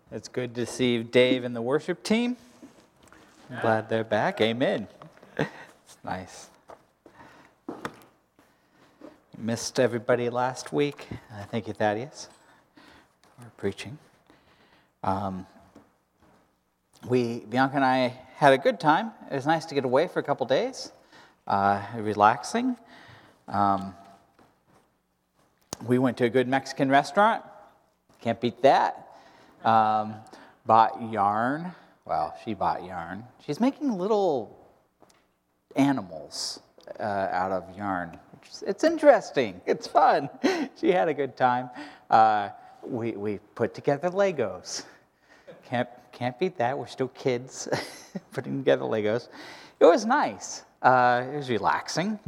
It's good to see Dave and the worship team. I'm glad they're back. Amen. It's nice. Missed everybody last week. Thank you, Thaddeus, for preaching. Bianca and I had a good time. It was nice to get away for a couple days, relaxing. We went to a good Mexican restaurant. Can't beat that. Bought yarn. Well, she bought yarn. She's making little animals out of yarn. It's interesting. It's fun. She had a good time. We put together Legos. Can't beat that. We're still kids putting together Legos. It was nice. It was relaxing.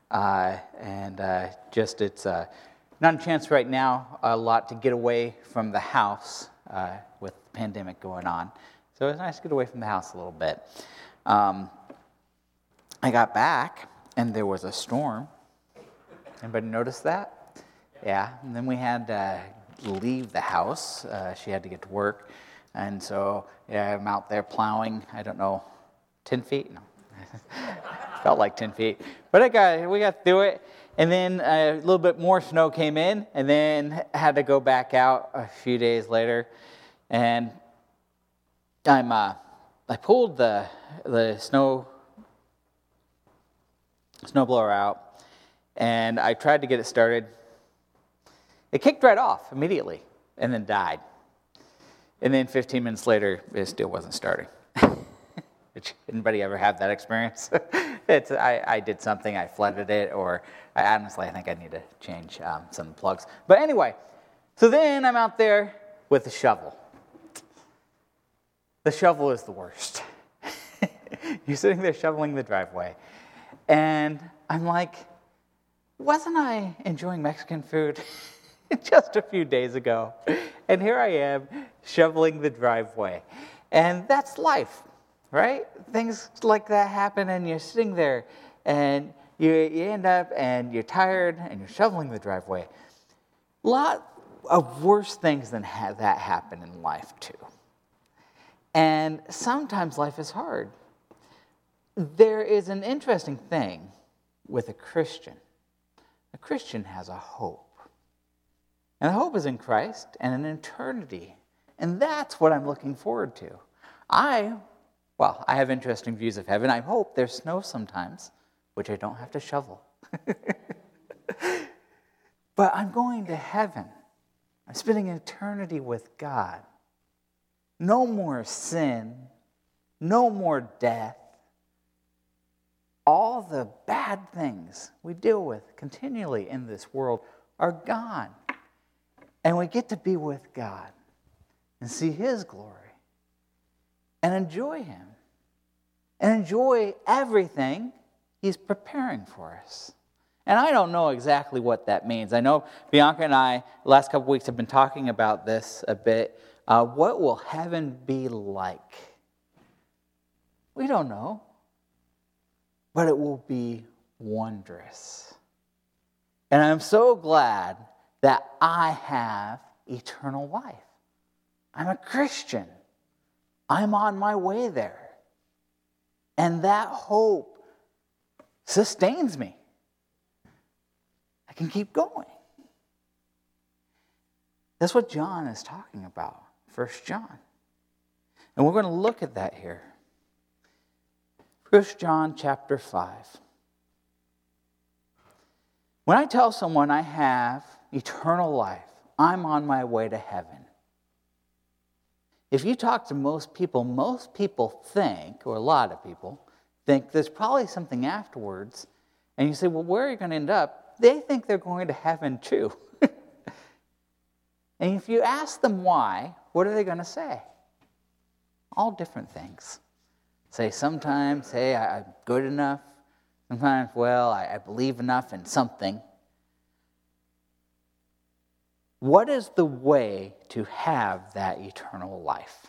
It's not a chance right now a lot to get away from the house with the pandemic going on. So it was nice to get away from the house a little bit. I got back and there was a storm. Anybody notice that? Yeah. And then we had to leave the house. She had to get to work. And so I'm out there plowing, I don't know, 10 feet? No. Felt like 10 feet. But we got through it. And then a little bit more snow came in, and then had to go back out a few days later. And I pulled the snowblower out, and I tried to get it started. It kicked right off immediately, and then died. And then 15 minutes later, it still wasn't starting. Anybody ever have that experience? I did something, I flooded it, or I think I need to change some plugs. But anyway, so then I'm out there with the shovel. The shovel is the worst. You're sitting there shoveling the driveway. And I'm like, wasn't I enjoying Mexican food just a few days ago? And here I am shoveling the driveway. And that's life. Right? Things like that happen, and you're sitting there, and you end up, and you're tired, and you're shoveling the driveway. A lot of worse things than that happen in life, too. And sometimes life is hard. There is an interesting thing with a Christian. A Christian has a hope. And the hope is in Christ and in eternity. And that's what I'm looking forward to. I have interesting views of heaven. I hope there's snow sometimes, which I don't have to shovel. But I'm going to heaven. I'm spending eternity with God. No more sin. No more death. All the bad things we deal with continually in this world are gone. And we get to be with God and see His glory and enjoy Him. And enjoy everything He's preparing for us. And I don't know exactly what that means. I know Bianca and I, the last couple weeks, have been talking about this a bit. What will heaven be like? We don't know. But it will be wondrous. And I'm so glad that I have eternal life. I'm a Christian. I'm on my way there. And that hope sustains me. I can keep going. That's what John is talking about, 1 John. And we're going to look at that here. 1 John chapter 5. When I tell someone I have eternal life, I'm on my way to heaven. If you talk to most people think, or a lot of people, think there's probably something afterwards. And you say, well, where are you going to end up? They think they're going to heaven too. And if you ask them why, what are they going to say? All different things. Sometimes, hey, I'm good enough. Sometimes, well, I believe enough in something. What is the way to have that eternal life?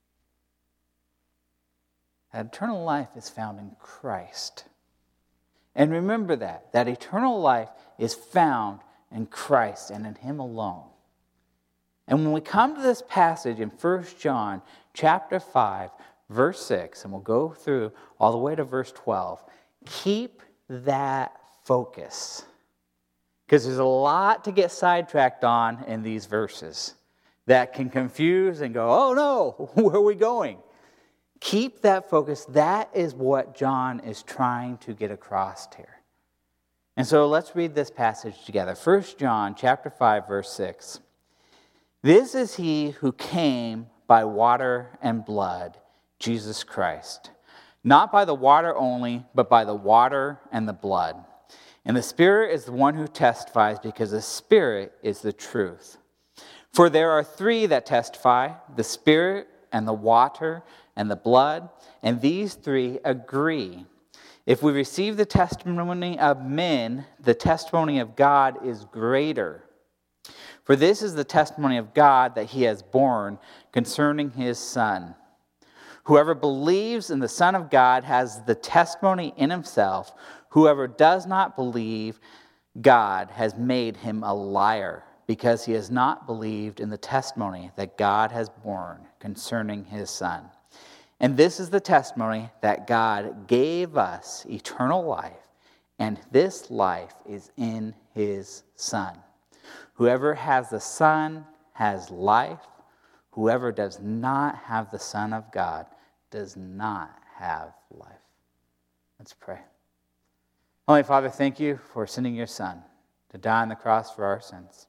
That eternal life is found in Christ. And remember that eternal life is found in Christ and in Him alone. And when we come to this passage in 1 John chapter 5, verse 6, and we'll go through all the way to verse 12, keep that focus. Because there's a lot to get sidetracked on in these verses that can confuse and go, oh no, where are we going? Keep that focus. That is what John is trying to get across here. And so let's read this passage together. 1 John chapter 5, verse 6. This is he who came by water and blood, Jesus Christ. Not by the water only, but by the water and the blood. And the Spirit is the one who testifies, because the Spirit is the truth. For there are three that testify, the Spirit and the water and the blood, and these three agree. If we receive the testimony of men, the testimony of God is greater. For this is the testimony of God that he has borne concerning his Son. Whoever believes in the Son of God has the testimony in himself. Whoever does not believe God has made him a liar, because he has not believed in the testimony that God has borne concerning his Son. And this is the testimony that God gave us eternal life, and this life is in his Son. Whoever has the Son has life. Whoever does not have the Son of God does not have life. Let's pray. Holy Father, thank you for sending your Son to die on the cross for our sins.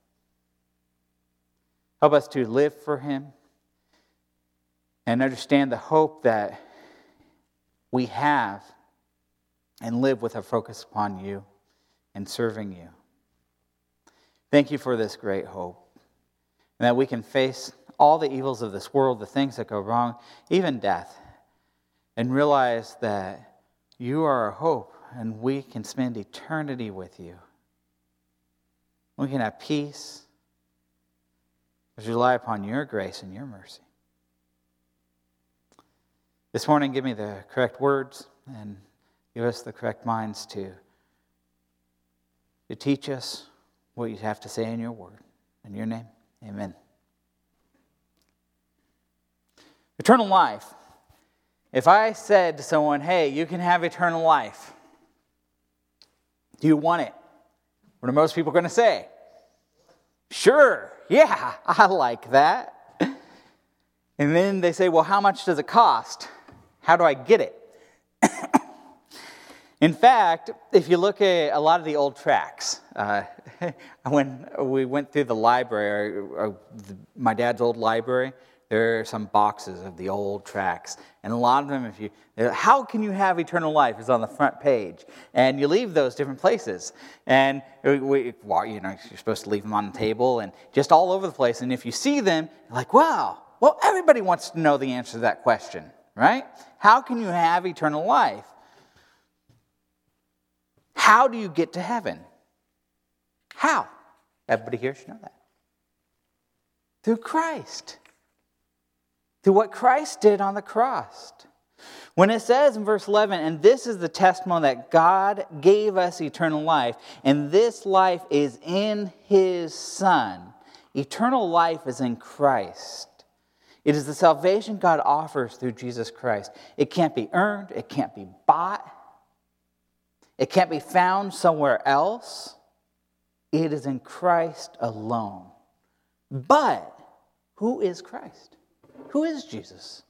Help us to live for him and understand the hope that we have and live with a focus upon you and serving you. Thank you for this great hope, and that we can face all the evils of this world, the things that go wrong, even death, and realize that you are our hope, and we can spend eternity with you. We can have peace as we rely upon your grace and your mercy. This morning, give me the correct words and give us the correct minds to teach us what you have to say in your word. In your name, amen. Eternal life. If I said to someone, hey, you can have eternal life, do you want it? What are most people going to say? Sure, yeah, I like that. And then they say, well, how much does it cost? How do I get it? In fact, if you look at a lot of the old tracts, when we went through the library, my dad's old library, there are some boxes of the old tracts. And a lot of them, how can you have eternal life is on the front page. And you leave those different places. And you're supposed to leave them on the table and just all over the place. And if you see them, you're like, wow, well, everybody wants to know the answer to that question, right? How can you have eternal life? How do you get to heaven? How? Everybody here should know that. Through Christ. Through what Christ did on the cross. When it says in verse 11, and this is the testimony that God gave us eternal life, and this life is in his Son. Eternal life is in Christ. It is the salvation God offers through Jesus Christ. It can't be earned. It can't be bought. It can't be found somewhere else. It is in Christ alone. But who is Christ? Who is Jesus?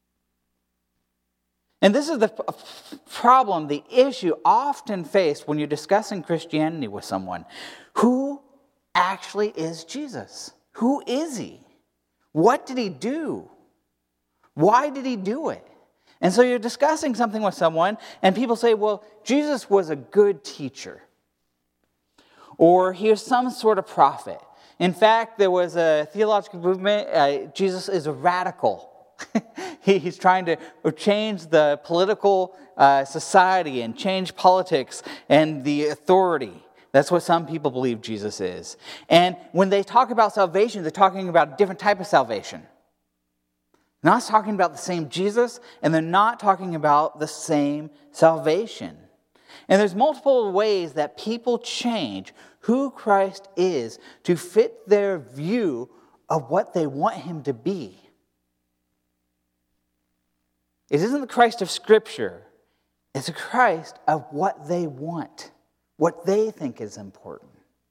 And this is the problem, the issue often faced when you're discussing Christianity with someone. Who actually is Jesus? Who is he? What did he do? Why did he do it? And so you're discussing something with someone, and people say, well, Jesus was a good teacher. Or he was some sort of prophet. In fact, there was a theological movement, Jesus is a radical. He's trying to change the political society and change politics and the authority. That's what some people believe Jesus is. And when they talk about salvation, they're talking about a different type of salvation. They're not talking about the same Jesus, and they're not talking about the same salvation. And there's multiple ways that people change who Christ is to fit their view of what they want him to be. It isn't the Christ of Scripture. It's a Christ of what they want, what they think is important.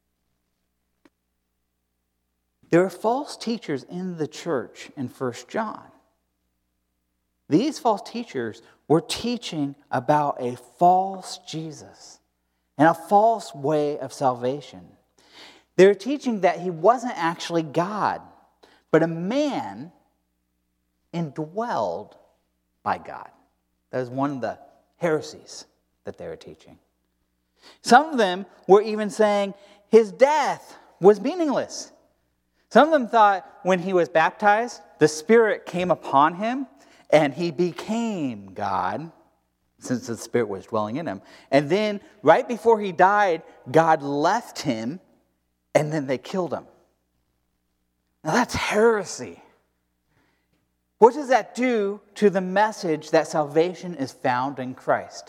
There are false teachers in the church in 1 John. These false teachers were teaching about a false Jesus and a false way of salvation. They were teaching that he wasn't actually God, but a man indwelled by God. That was one of the heresies that they were teaching. Some of them were even saying his death was meaningless. Some of them thought when he was baptized, the Spirit came upon him and he became God, since the Spirit was dwelling in him. And then right before he died, God left him and then they killed him. Now that's heresy. What does that do to the message that salvation is found in Christ?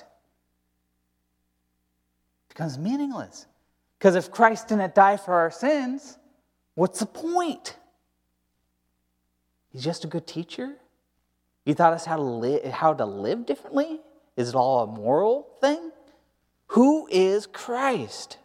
It becomes meaningless. Because if Christ didn't die for our sins, what's the point? He's just a good teacher? He taught us how to live differently? Is it all a moral thing? Who is Christ?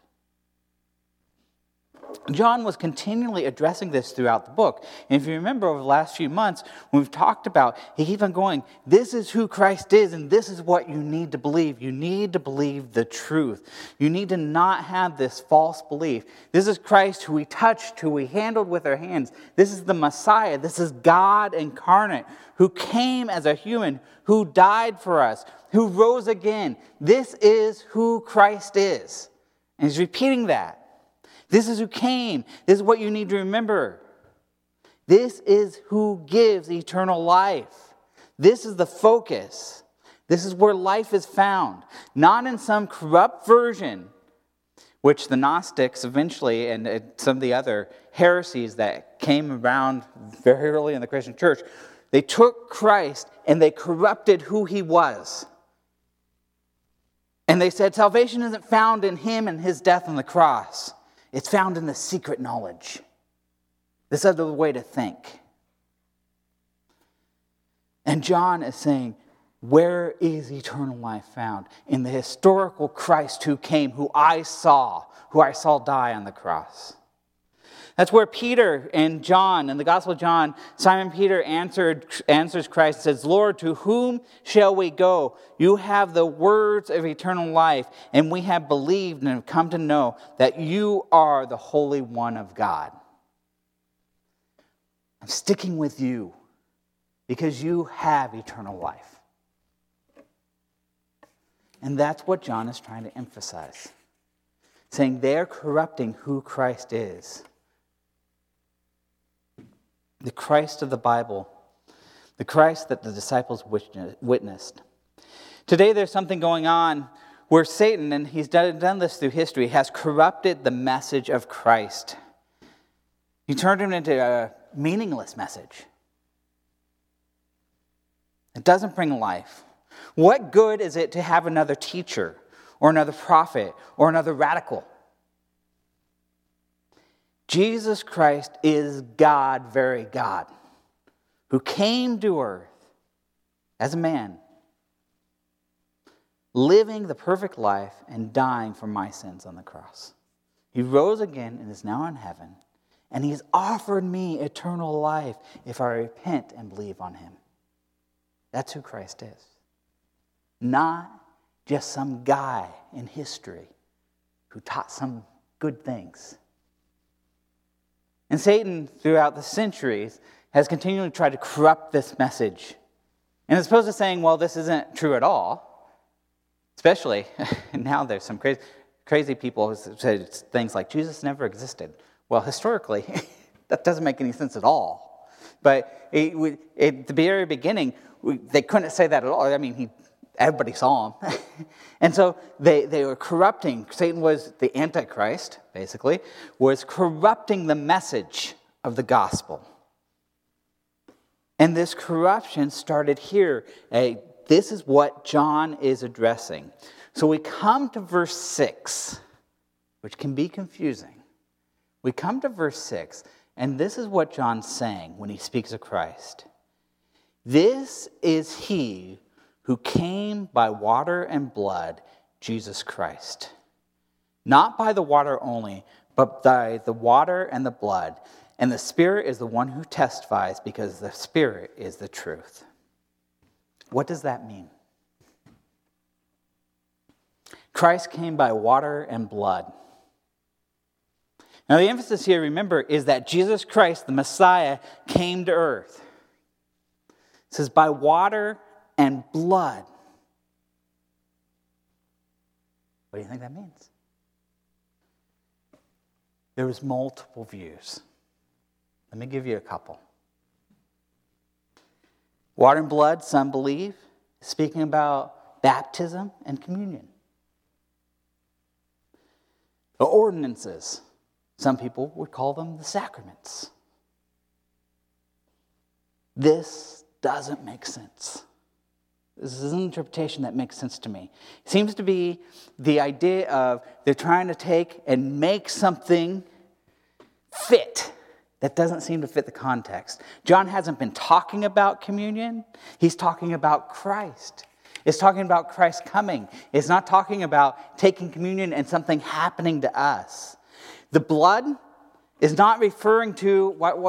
John was continually addressing this throughout the book. And if you remember over the last few months, we've talked about, he keeps on going, this is who Christ is, and this is what you need to believe. You need to believe the truth. You need to not have this false belief. This is Christ who we touched, who we handled with our hands. This is the Messiah. This is God incarnate, who came as a human, who died for us, who rose again. This is who Christ is. And he's repeating that. This is who came. This is what you need to remember. This is who gives eternal life. This is the focus. This is where life is found. Not in some corrupt version, which the Gnostics eventually, and some of the other heresies that came around very early in the Christian church, they took Christ and they corrupted who he was. And they said salvation isn't found in him and his death on the cross. It's found in the secret knowledge. This other way to think. And John is saying, where is eternal life found? In the historical Christ who came, who I saw die on the cross. That's where Peter and John, in the Gospel of John, Simon Peter answers Christ and says, Lord, to whom shall we go? You have the words of eternal life, and we have believed and have come to know that you are the Holy One of God. I'm sticking with you because you have eternal life. And that's what John is trying to emphasize, saying they're corrupting who Christ is. The Christ of the Bible, the Christ that the disciples witnessed. Today there's something going on where Satan, and he's done this through history, has corrupted the message of Christ. He turned him into a meaningless message. It doesn't bring life. What good is it to have another teacher or another prophet or another radical? Jesus Christ is God, very God, who came to earth as a man, living the perfect life and dying for my sins on the cross. He rose again and is now in heaven, and he's offered me eternal life if I repent and believe on him. That's who Christ is. Not just some guy in history who taught some good things. And Satan, throughout the centuries, has continually tried to corrupt this message. And as opposed to saying, well, this isn't true at all, especially now there's some crazy people who say things like, Jesus never existed. Well, historically, that doesn't make any sense at all. But at the very beginning, they couldn't say that at all. I mean, everybody saw him. And so they were corrupting. Satan was the Antichrist, basically, was corrupting the message of the gospel. And this corruption started here. This is what John is addressing. So we come to verse 6, which can be confusing. We come to verse 6, And this is what John's saying when he speaks of Christ. This is he who came by water and blood, Jesus Christ. Not by the water only, but by the water and the blood. And the Spirit is the one who testifies, because the Spirit is the truth. What does that mean? Christ came by water and blood. Now the emphasis here, remember, is that Jesus Christ, the Messiah, came to earth. It says by water and blood. What do you think that means? There was multiple views. Let me give you a couple. Water and blood, some believe, speaking about baptism and communion. The ordinances, some people would call them the sacraments. This doesn't make sense. This is an interpretation that makes sense to me. It seems to be the idea of they're trying to take and make something fit that doesn't seem to fit the context. John hasn't been talking about communion. He's talking about Christ. It's talking about Christ coming. It's not talking about taking communion and something happening to us. The blood is not referring to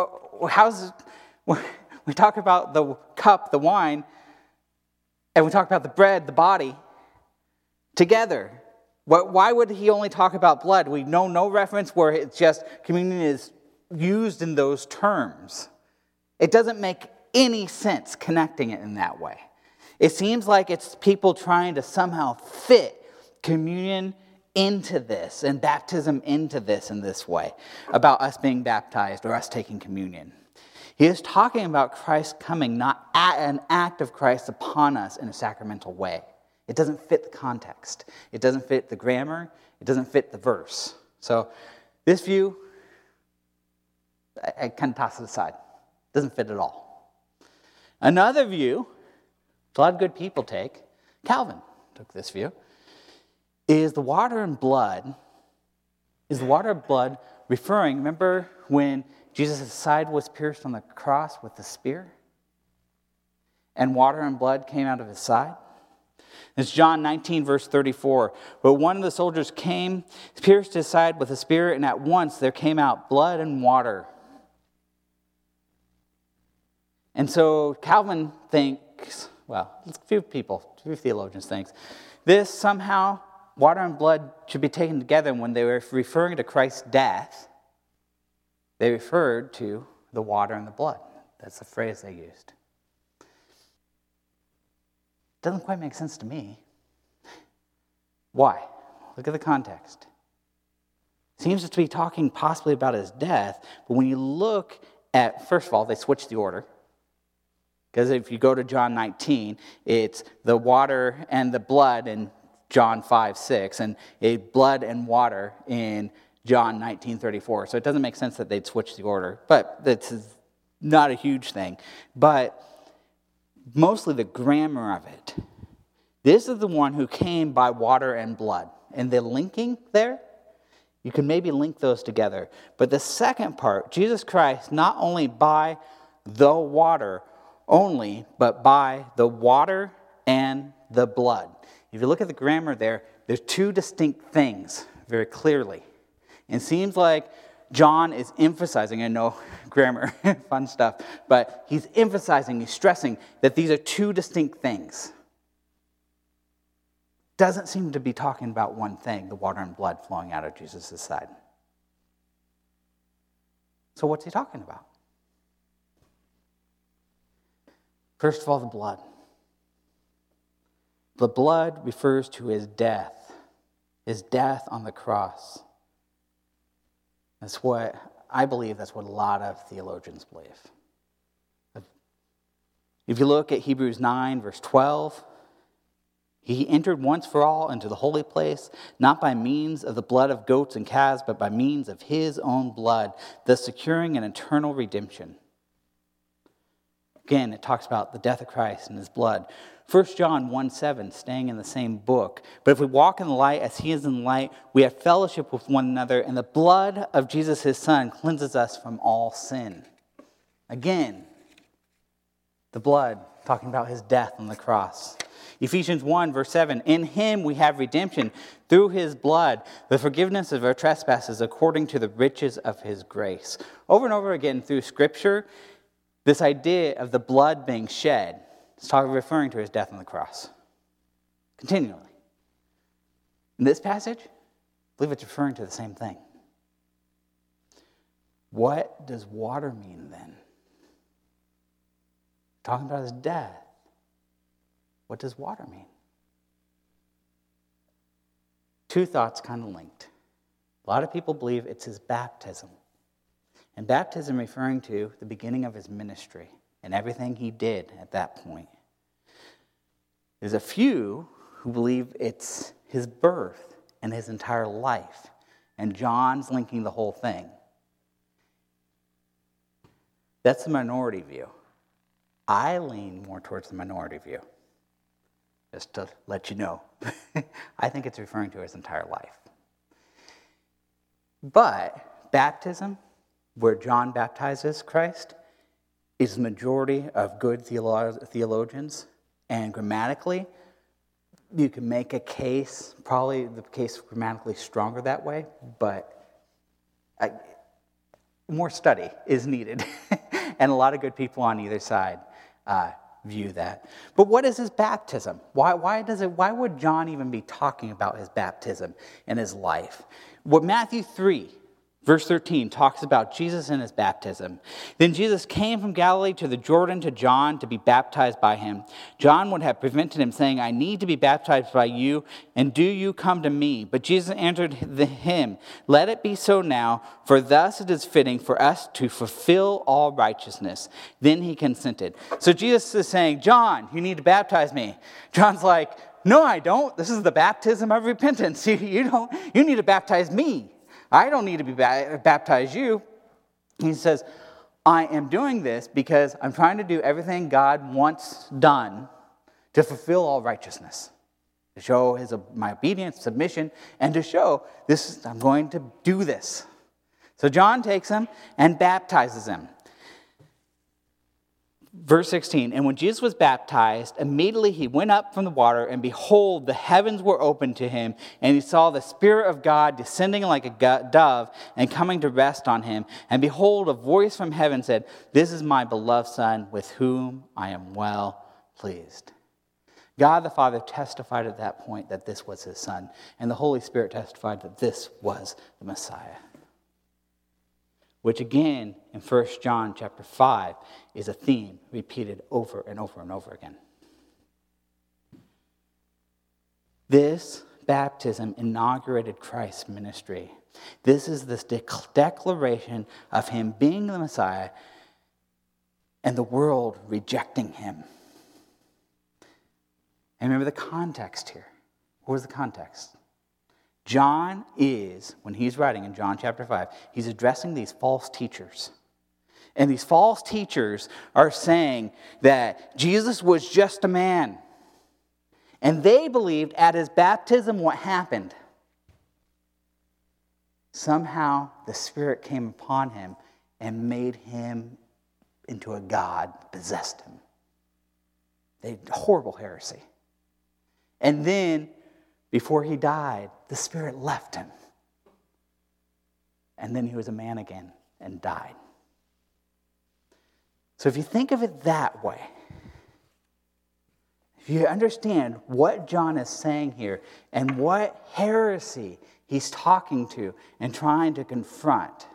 we talk about the cup, the wine, and we talk about the bread, the body, together. Why would he only talk about blood? We know no reference where it's just communion is used in those terms. It doesn't make any sense connecting it in that way. It seems like it's people trying to somehow fit communion into this and baptism into this in this way, about us being baptized or us taking communion. He is talking about Christ coming, not an act of Christ upon us in a sacramental way. It doesn't fit the context. It doesn't fit the grammar. It doesn't fit the verse. So this view, I kind of toss it aside. It doesn't fit at all. Another view, a lot of good people take, Calvin took this view, is the water and blood referring, remember when Jesus' side was pierced on the cross with the spear? And water and blood came out of his side? It's John 19, verse 34. But one of the soldiers came, pierced his side with a spear, and at once there came out blood and water. And so Calvin thinks, well, a few theologians think, this somehow, water and blood should be taken together. And when they were referring to Christ's death, they referred to the water and the blood. That's the phrase they used. Doesn't quite make sense to me. Why? Look at the context. Seems to be talking possibly about his death, but when you look at, first of all, they switched the order. Because if you go to John 19, it's the water and the blood in John 5:6, and blood and water in John 19:34. So it doesn't make sense that they'd switch the order, but that's not a huge thing. But mostly the grammar of it. This is the one who came by water and blood. And the linking there, you can maybe link those together. But the second part, Jesus Christ, not only by the water only, but by the water and the blood. If you look at the grammar there, there's two distinct things very clearly. It seems like John is emphasizing, I know grammar, fun stuff, but he's emphasizing, he's stressing that these are two distinct things. Doesn't seem to be talking about one thing, the water and blood flowing out of Jesus' side. So what's he talking about? First of all, the blood. The blood refers to his death on the cross. That's what I believe, that's what a lot of theologians believe. If you look at Hebrews 9, verse 12, he entered once for all into the holy place, not by means of the blood of goats and calves, but by means of his own blood, thus securing an eternal redemption. Again, it talks about the death of Christ and his blood. 1 John 1:7, staying in the same book. But if we walk in the light as he is in the light, we have fellowship with one another, and the blood of Jesus, his son, cleanses us from all sin. Again, the blood, talking about his death on the cross. Ephesians 1, verse 7, in him we have redemption through his blood, the forgiveness of our trespasses according to the riches of his grace. Over and over again through Scripture, this idea of the blood being shed is referring to his death on the cross. Continually. In this passage, I believe it's referring to the same thing. What does water mean then? Talking about his death. What does water mean? Two thoughts kind of linked. A lot of people believe it's his baptism. And baptism referring to the beginning of his ministry and everything he did at that point. There's a few who believe it's his birth and his entire life. And John's linking the whole thing. That's the minority view. I lean more towards the minority view. Just to let you know. I think it's referring to his entire life. But baptism, where John baptizes Christ, is the majority of good theologians. And grammatically, you can make a case, probably the case grammatically stronger that way, but more study is needed. And a lot of good people on either side view that. But what is his baptism? Why would John even be talking about his baptism in his life? What Matthew 3, verse 13, talks about Jesus and his baptism. Then Jesus came from Galilee to the Jordan to John to be baptized by him. John would have prevented him, saying, I need to be baptized by you, and do you come to me? But Jesus answered him, let it be so now, for thus it is fitting for us to fulfill all righteousness. Then he consented. So Jesus is saying, John, you need to baptize me. John's like, no, I don't. This is the baptism of repentance. You need to baptize me. I don't need to be baptize you. He says, I am doing this because I'm trying to do everything God wants done to fulfill all righteousness. To show my obedience, submission, and to show I'm going to do this. So John takes him and baptizes him. Verse 16, and when Jesus was baptized, immediately he went up from the water, and behold, the heavens were opened to him, and he saw the Spirit of God descending like a dove and coming to rest on him. And behold, a voice from heaven said, this is my beloved Son, with whom I am well pleased. God the Father testified at that point that this was his Son, and the Holy Spirit testified that this was the Messiah. Which again, in 1 John chapter 5, is a theme repeated over and over and over again. This baptism inaugurated Christ's ministry. This is this declaration of him being the Messiah and the world rejecting him. And remember the context here. What was the context? John is, when he's writing in John chapter 5, he's addressing these false teachers. And these false teachers are saying that Jesus was just a man. And they believed at his baptism what happened? Somehow the Spirit came upon him and made him into a god, possessed him. Horrible heresy. And then, before he died, the Spirit left him. And then he was a man again and died. So if you think of it that way, if you understand what John is saying here and what heresy he's talking to and trying to confront,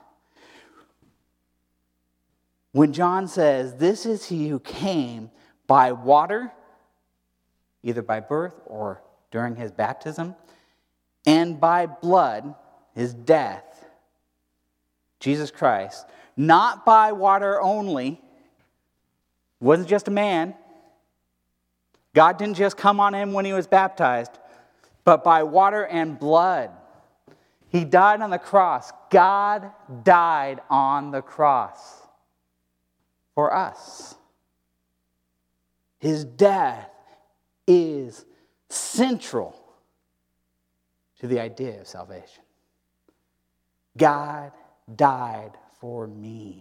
when John says, this is he who came by water, either by birth or during his baptism, and by blood, his death, Jesus Christ, not by water only, wasn't just a man. God didn't just come on him when he was baptized, but by water and blood. He died on the cross. God died on the cross for us. His death is central to the idea of salvation. God died for me.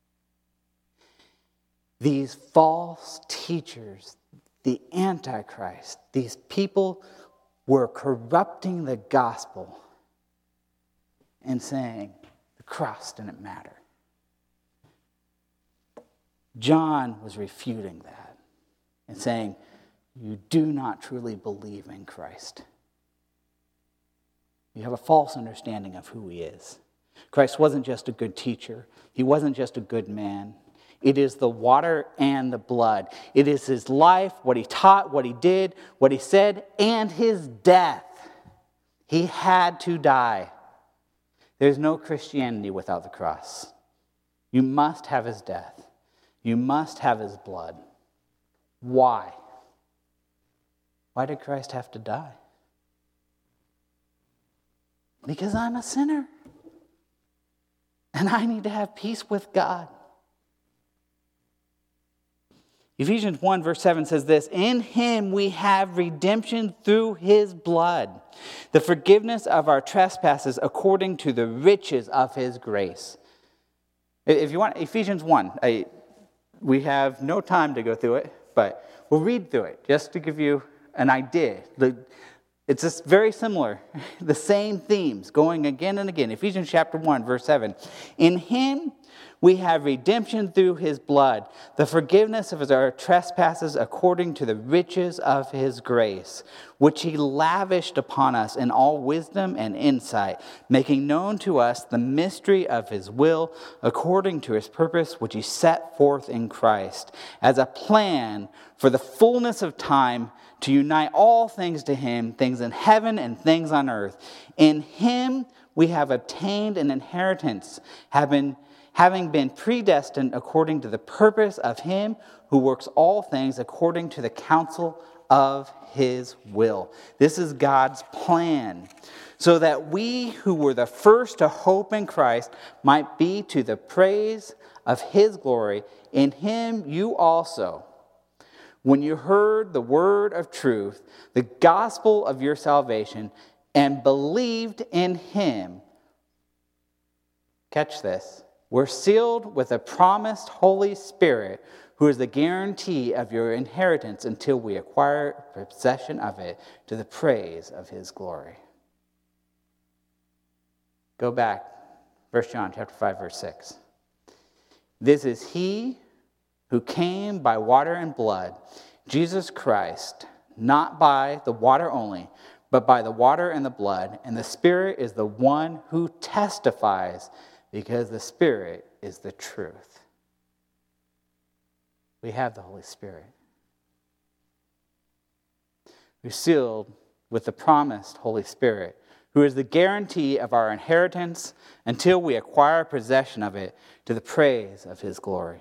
These false teachers, the Antichrist, these people were corrupting the gospel and saying the cross didn't matter. John was refuting that and saying, you do not truly believe in Christ. You have a false understanding of who he is. Christ wasn't just a good teacher. He wasn't just a good man. It is the water and the blood. It is his life, what he taught, what he did, what he said, and his death. He had to die. There's no Christianity without the cross. You must have his death. You must have his blood. Why? Why did Christ have to die? Because I'm a sinner. And I need to have peace with God. Ephesians 1 verse 7 says this, in him we have redemption through his blood, the forgiveness of our trespasses according to the riches of his grace. If you want, Ephesians 1, we have no time to go through it, but we'll read through it just to give you an idea. It's just very similar, the same themes going again and again. Ephesians chapter 1 verse 7, in him we have redemption through his blood, the forgiveness of our trespasses according to the riches of his grace, which he lavished upon us in all wisdom and insight, making known to us the mystery of his will according to his purpose, which he set forth in Christ, as a plan for the fullness of time to unite all things to him, things in heaven and things on earth. In him we have obtained an inheritance, having been predestined according to the purpose of him who works all things according to the counsel of his will. This is God's plan, so that we who were the first to hope in Christ might be to the praise of his glory. In him you also, when you heard the word of truth, the gospel of your salvation, and believed in him, catch this, we're sealed with a promised Holy Spirit, who is the guarantee of your inheritance until we acquire possession of it to the praise of his glory. Go back, 1 John chapter 5, verse 6. This is he who came by water and blood, Jesus Christ, not by the water only, but by the water and the blood, and the Spirit is the one who testifies, because the Spirit is the truth. We have the Holy Spirit. We're sealed with the promised Holy Spirit, who is the guarantee of our inheritance until we acquire possession of it to the praise of his glory.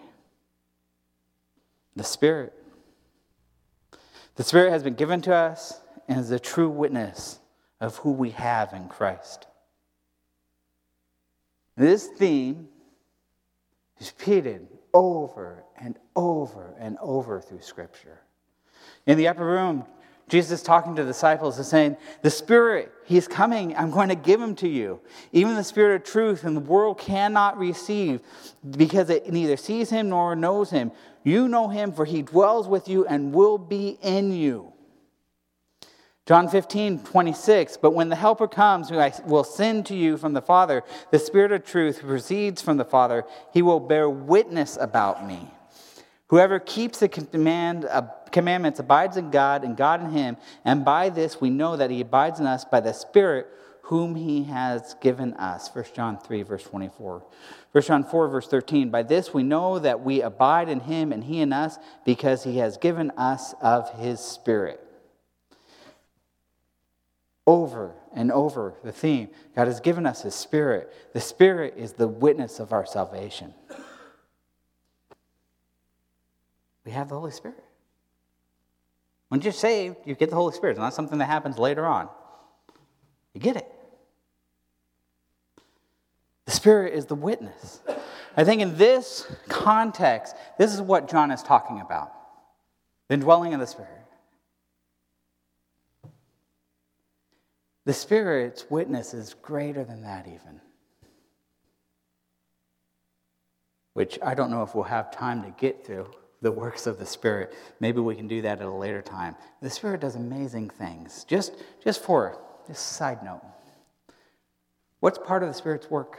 The Spirit. The Spirit has been given to us and is a true witness of who we have in Christ. This theme is repeated over and over and over through Scripture. In the upper room, Jesus is talking to the disciples and saying, the Spirit, he's coming, I'm going to give him to you. Even the Spirit of truth and the world cannot receive because it neither sees him nor knows him. You know him, for he dwells with you and will be in you. John 15:26, but when the Helper comes, who I will send to you from the Father, the Spirit of truth who proceeds from the Father, he will bear witness about me. Whoever keeps the commandments abides in God, and God in him, and by this we know that he abides in us by the Spirit whom he has given us. 1 John 3, verse 24. 1 John 4, verse 13, by this we know that we abide in him and he in us, because he has given us of his Spirit. Over and over the theme, God has given us his Spirit. The Spirit is the witness of our salvation. We have the Holy Spirit. When you're saved, you get the Holy Spirit. It's not something that happens later on. You get it. The Spirit is the witness. I think in this context, this is what John is talking about. The indwelling of the Spirit. The Spirit's witness is greater than that even. Which I don't know if we'll have time to get through the works of the Spirit. Maybe we can do that at a later time. The Spirit does amazing things. Just a side note. What's part of the Spirit's work?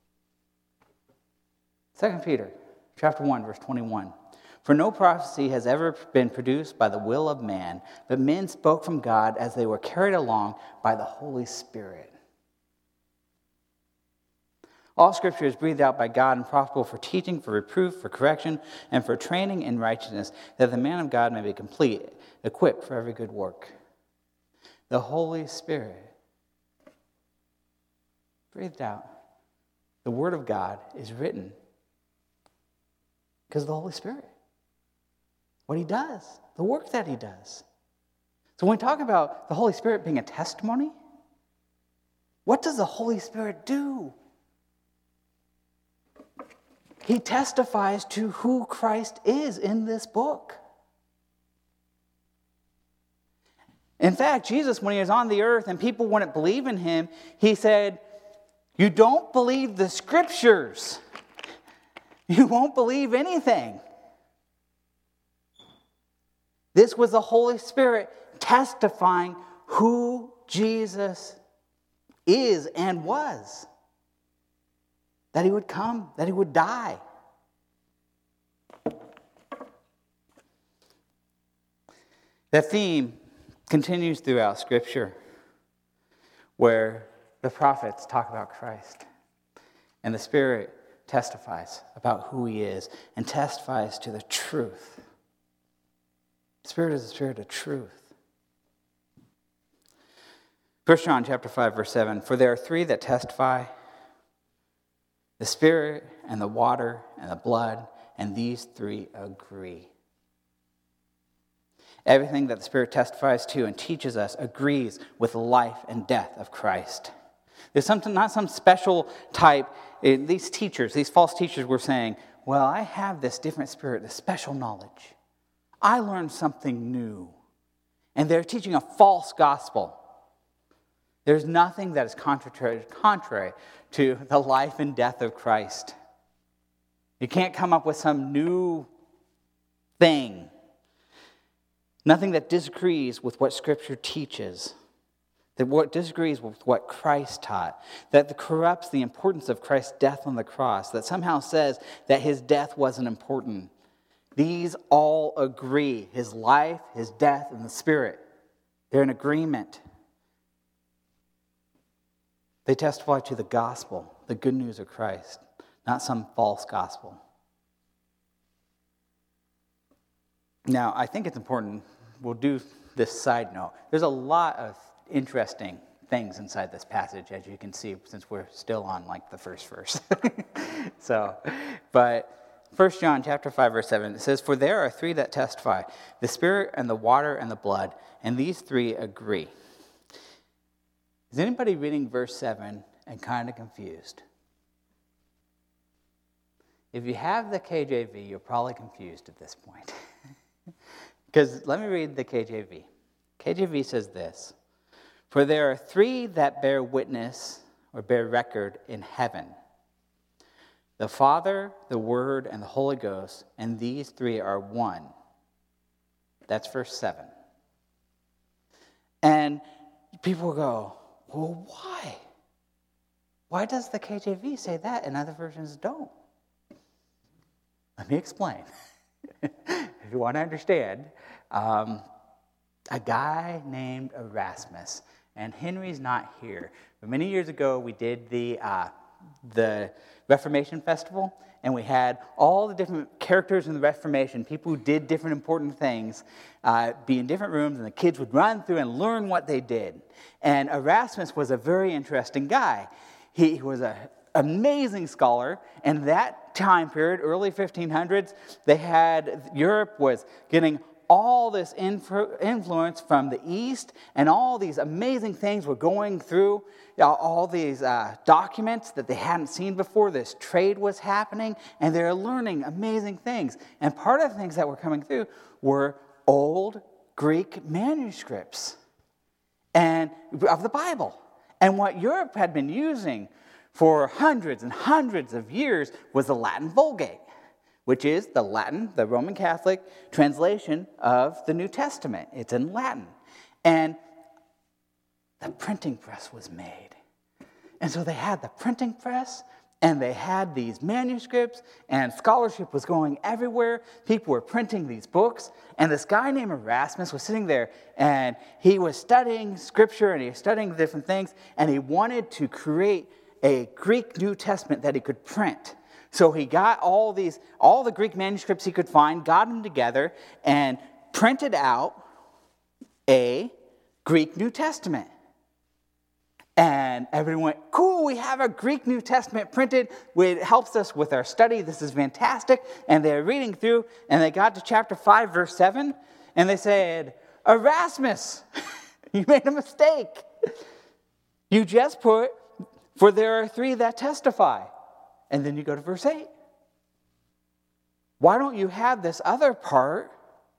2 Peter chapter 1, verse 21. For no prophecy has ever been produced by the will of man, but men spoke from God as they were carried along by the Holy Spirit. All Scripture is breathed out by God and profitable for teaching, for reproof, for correction, and for training in righteousness, that the man of God may be complete, equipped for every good work. The Holy Spirit breathed out. The Word of God is written because of the Holy Spirit. What He does, the work that He does. So when we talk about the Holy Spirit being a testimony, what does the Holy Spirit do? He testifies to who Christ is in this book. In fact, Jesus, when He was on the earth and people wouldn't believe in Him, He said, "You don't believe the Scriptures. You won't believe anything." This was the Holy Spirit testifying who Jesus is and was. That He would come, that He would die. That theme continues throughout Scripture, where the prophets talk about Christ, and the Spirit testifies about who He is and testifies to the truth. The Spirit is the Spirit of truth. 1 John chapter 5, verse 7, for there are three that testify, the Spirit and the water and the blood, and these three agree. Everything that the Spirit testifies to and teaches us agrees with the life and death of Christ. There's not some special type. These teachers, these false teachers were saying, well, I have this different spirit, this special knowledge. I learned something new. And they're teaching a false gospel. There's nothing that is contrary to the life and death of Christ. You can't come up with some new thing. Nothing that disagrees with what Scripture teaches. That what disagrees with what Christ taught. That corrupts the importance of Christ's death on the cross. That somehow says that His death wasn't important. These all agree. His life, His death, and the Spirit. They're in agreement. They testify to the gospel, the good news of Christ, not some false gospel. Now, I think it's important, we'll do this side note. There's a lot of interesting things inside this passage, as you can see, since we're still on like the first verse. But 1 John chapter 5, verse 7, it says, for there are three that testify, the Spirit and the water and the blood, and these three agree. Is anybody reading verse 7 and kind of confused? If you have the KJV, you're probably confused at this point. Because let me read the KJV. KJV says this, for there are three that bear witness or bear record in heaven, the Father, the Word, and the Holy Ghost, and these three are one. That's verse 7. And people go, well, why? Why does the KJV say that and other versions don't? Let me explain. If you want to understand, a guy named Erasmus, and Henry's not here, but many years ago we did the Reformation Festival, and we had all the different characters in the Reformation, people who did different important things, be in different rooms, and the kids would run through and learn what they did. And Erasmus was a very interesting guy. He was an amazing scholar, and that time period, early 1500s, Europe was getting all this influence from the East, and all these amazing things were going through, all these documents that they hadn't seen before. This trade was happening, and they were learning amazing things. And part of the things that were coming through were old Greek manuscripts and of the Bible. And what Europe had been using for hundreds and hundreds of years was the Latin Vulgate, which is the Latin, the Roman Catholic translation of the New Testament. It's in Latin. And the printing press was made. And so they had the printing press, and they had these manuscripts, and scholarship was going everywhere. People were printing these books, and this guy named Erasmus was sitting there, and he was studying Scripture, and he was studying different things, and he wanted to create a Greek New Testament that he could print. So he got all the Greek manuscripts he could find, got them together, and printed out a Greek New Testament. And everyone went, cool, we have a Greek New Testament printed. It helps us with our study. This is fantastic. And they're reading through, and they got to chapter 5, verse 7, and they said, Erasmus, you made a mistake. You just put, for there are 3 that testify. And then you go to verse 8. Why don't you have this other part,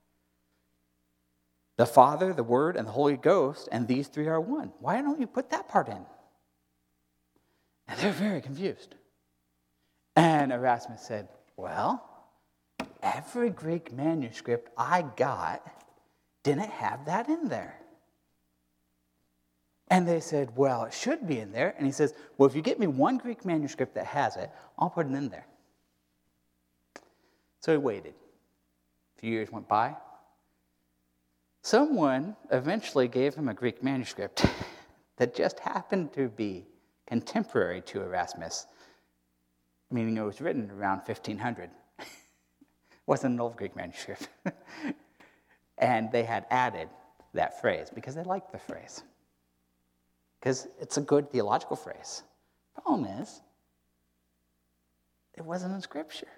the Father, the Word, and the Holy Ghost, and these 3 are one? Why don't you put that part in? And they're very confused. And Erasmus said, well, every Greek manuscript I got didn't have that in there. And they said, well, it should be in there. And he says, well, if you get me one Greek manuscript that has it, I'll put it in there. So he waited. A few years went by. Someone eventually gave him a Greek manuscript that just happened to be contemporary to Erasmus, meaning it was written around 1500. It wasn't an old Greek manuscript. And they had added that phrase because they liked the phrase. Because it's a good theological phrase. Problem is, it wasn't in Scripture.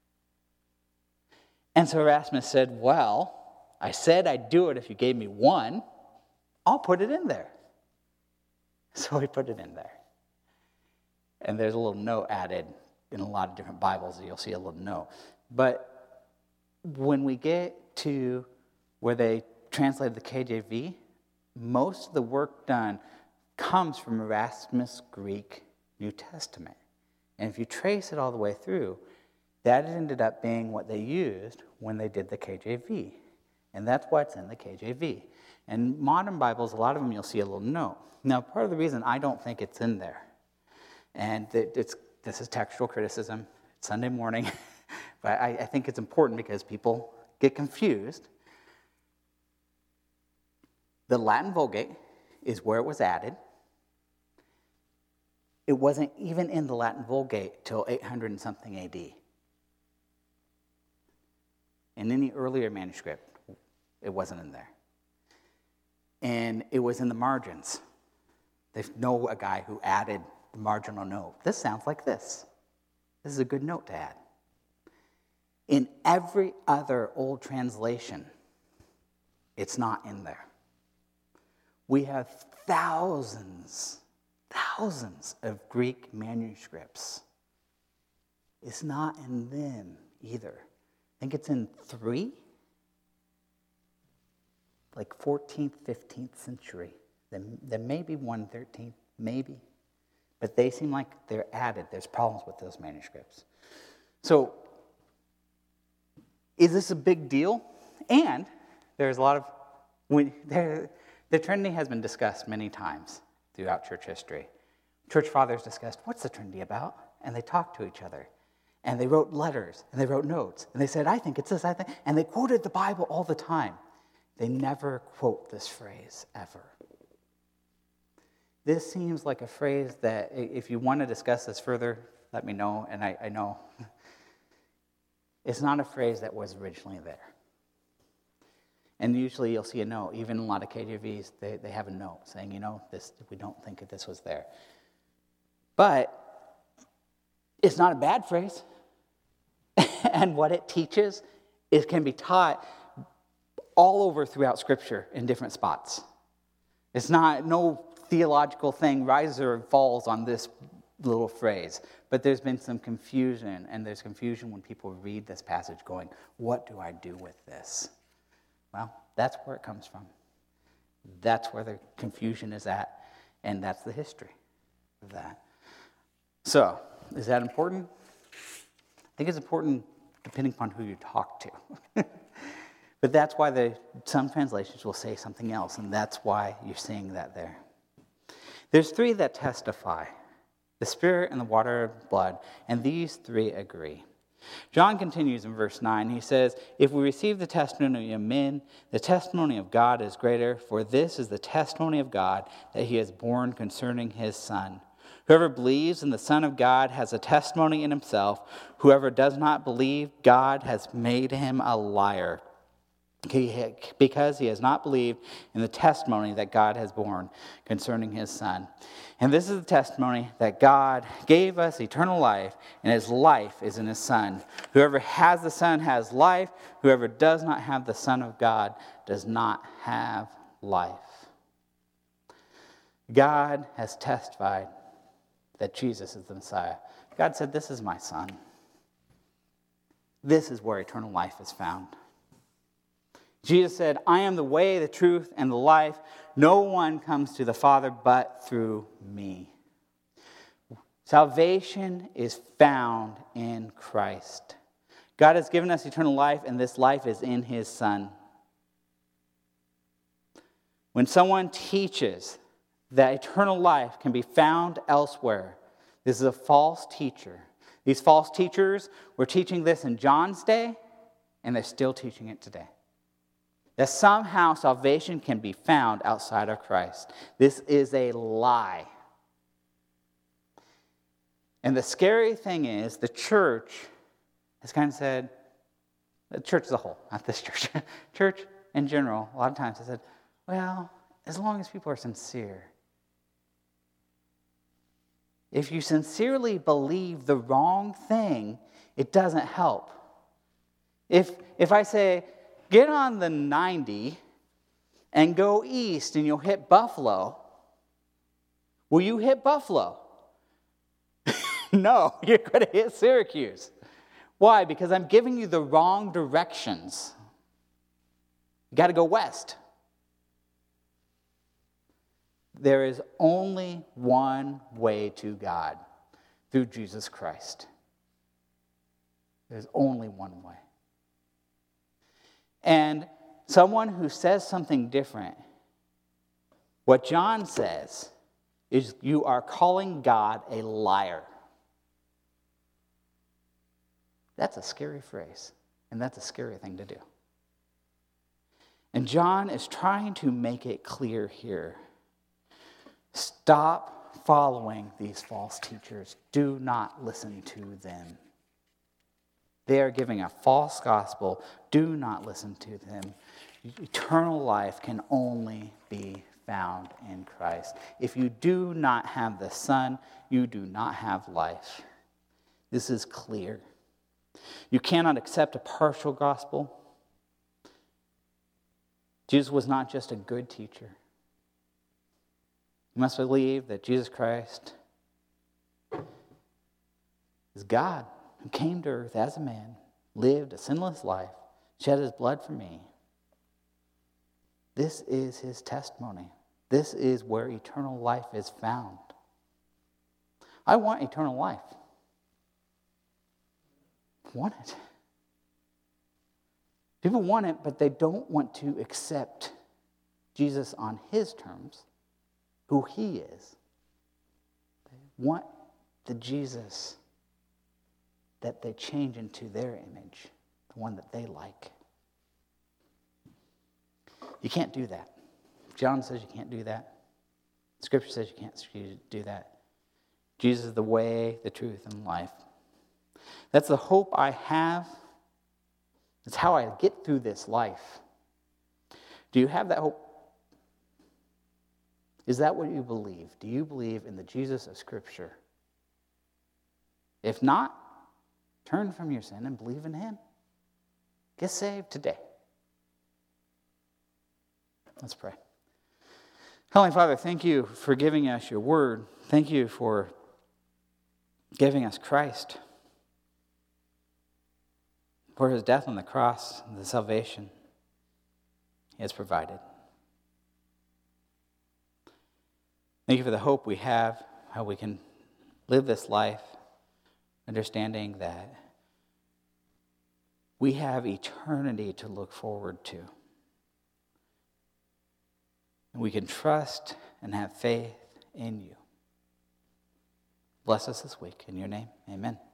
And so Erasmus said, well, I said I'd do it if you gave me one. I'll put it in there. So he put it in there. And there's a little note added in a lot of different Bibles. You'll see a little note. But when we get to where they translated the KJV, most of the work done comes from Erasmus' Greek New Testament. And if you trace it all the way through, that ended up being what they used when they did the KJV. And that's what's in the KJV. And modern Bibles, a lot of them you'll see a little note. Now, part of the reason I don't think it's in there, and this is textual criticism, it's Sunday morning, but I think it's important because people get confused. The Latin Vulgate is where it was added. It wasn't even in the Latin Vulgate till 800 and something AD. In any earlier manuscript, it wasn't in there. And it was in the margins. They know a guy who added the marginal note. This sounds like this. This is a good note to add. In every other old translation, it's not in there. We have thousands of Greek manuscripts. It's not in them either. I think it's in 3, like 14th, 15th century. There may be one 13th, maybe. But they seem like they're added. There's problems with those manuscripts. So, is this a big deal? And there's a lot of... the Trinity has been discussed many times throughout church history. Church fathers discussed, what's the Trinity about? And they talked to each other. And they wrote letters, and they wrote notes. And they said, I think it's this, I think... And they quoted the Bible all the time. They never quote this phrase, ever. This seems like a phrase that, if you want to discuss this further, let me know, and I know. It's not a phrase that was originally there. And usually you'll see a note. Even in a lot of KJVs, they have a note saying, this, we don't think that this was there. But it's not a bad phrase. And what it teaches, it can be taught all over throughout Scripture in different spots. It's not, no theological thing rises or falls on this little phrase. But there's been some confusion, and there's confusion when people read this passage going, what do I do with this? Well, that's where it comes from. That's where the confusion is at, and that's the history of that. So, is that important? I think it's important depending upon who you talk to. But that's why some translations will say something else, and that's why you're seeing that there. There's three that testify: the Spirit and the water and blood, and these three agree. John continues in verse 9. He says, "If we receive the testimony of men, the testimony of God is greater, for this is the testimony of God, that he has borne concerning his Son. Whoever believes in the Son of God has a testimony in himself. Whoever does not believe God has made him a liar, because he has not believed in the testimony that God has borne concerning his Son. And this is the testimony, that God gave us eternal life, and his life is in his Son. Whoever has the Son has life. Whoever does not have the Son of God does not have life." God has testified that Jesus is the Messiah. God said, "This is my Son. This is where eternal life is found." Jesus said, "I am the way, the truth, and the life. No one comes to the Father but through me." Salvation is found in Christ. God has given us eternal life, and this life is in his Son. When someone teaches that eternal life can be found elsewhere, this is a false teacher. These false teachers were teaching this in John's day, and they're still teaching it today. That somehow salvation can be found outside of Christ. This is a lie. And the scary thing is, the church has kind of said, the church as a whole, not this church, church in general, a lot of times has said, well, as long as people are sincere. If you sincerely believe the wrong thing, it doesn't help. If I say, get on the 90 and go east and you'll hit Buffalo, will you hit Buffalo? No, you're going to hit Syracuse. Why? Because I'm giving you the wrong directions. You got to go west. There is only one way to God, through Jesus Christ. There's only one way. And someone who says something different, what John says is you are calling God a liar. That's a scary phrase, and that's a scary thing to do. And John is trying to make it clear here. Stop following these false teachers. Do not listen to them. They are giving a false gospel. Do not listen to them. Eternal life can only be found in Christ. If you do not have the Son, you do not have life. This is clear. You cannot accept a partial gospel. Jesus was not just a good teacher. You must believe that Jesus Christ is God who came to earth as a man, lived a sinless life, shed his blood for me. This is his testimony. This is where eternal life is found. I want eternal life. I want it. People want it, but they don't want to accept Jesus on his terms, who he is. They want the Jesus that they change into their image, the one that they like. You can't do that. John says you can't do that. Scripture says you can't do that. Jesus is the way, the truth, and life. That's the hope I have. It's how I get through this life. Do you have that hope? Is that what you believe? Do you believe in the Jesus of Scripture? If not, turn from your sin and believe in him. Get saved today. Let's pray. Heavenly Father, thank you for giving us your word. Thank you for giving us Christ, for his death on the cross and the salvation. He has provided. Thank you for the hope we have, how we can live this life, understanding that we have eternity to look forward to. And we can trust and have faith in you. Bless us this week. In your name, amen.